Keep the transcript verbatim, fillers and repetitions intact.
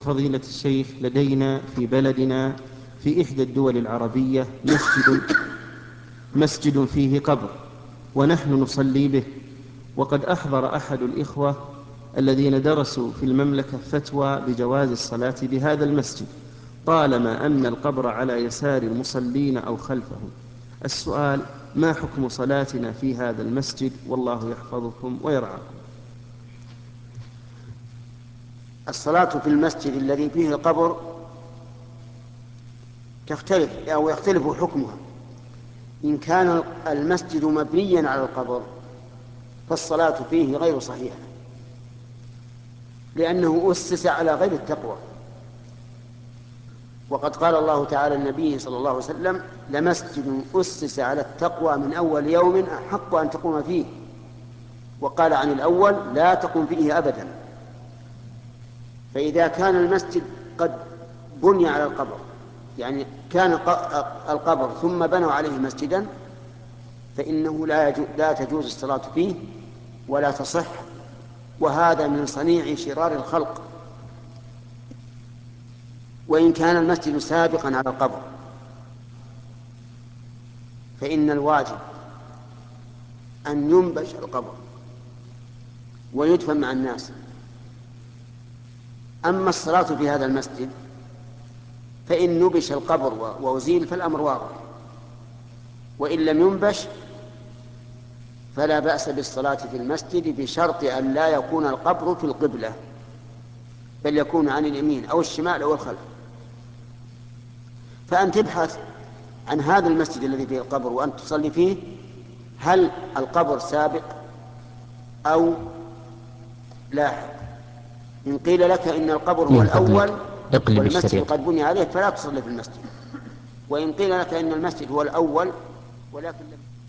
فضيلة الشيخ، لدينا في بلدنا في إحدى الدول العربية مسجد مسجد فيه قبر، ونحن نصلي به. وقد أحضر أحد الإخوة الذين درسوا في المملكة فتوى بجواز الصلاة بهذا المسجد، طالما أن القبر على يسار المصلين أو خلفهم. السؤال: ما حكم صلاتنا في هذا المسجد؟ والله يحفظكم ويرعاكم. الصلاة في المسجد الذي فيه القبر تختلف أو يختلف حكمها. إن كان المسجد مبنيا على القبر فالصلاة فيه غير صحيحة، لأنه أسس على غير التقوى. وقد قال الله تعالى النبي صلى الله عليه وسلم: لمسجد أسس على التقوى من أول يوم أحق أن تقوم فيه. وقال عن الأول: لا تقوم فيه أبدا. فإذا كان المسجد قد بني على القبر، يعني كان القبر ثم بنوا عليه مسجدا، فإنه لا, لا تجوز الصلاة فيه ولا تصح، وهذا من صنيع شرار الخلق. وإن كان المسجد سابقا على القبر فإن الواجب أن ينبش القبر ويدفن مع الناس. أما الصلاة في هذا المسجد فإن نبش القبر وأزيل فالأمر واضح، وإن لم ينبش فلا بأس بالصلاة في المسجد، بشرط أن لا يكون القبر في القبلة، بل يكون عن اليمين أو الشمال أو الخلف. فأن تبحث عن هذا المسجد الذي فيه القبر وأن تصلي فيه، هل القبر سابق أو لاحق؟ إن قيل لك إن القبر هو من الأول فضلك اقلب والمسجد الشريط. قد بني عليه فلا تصلي في المسجد. وإن قيل لك إن المسجد هو الأول ولكن لم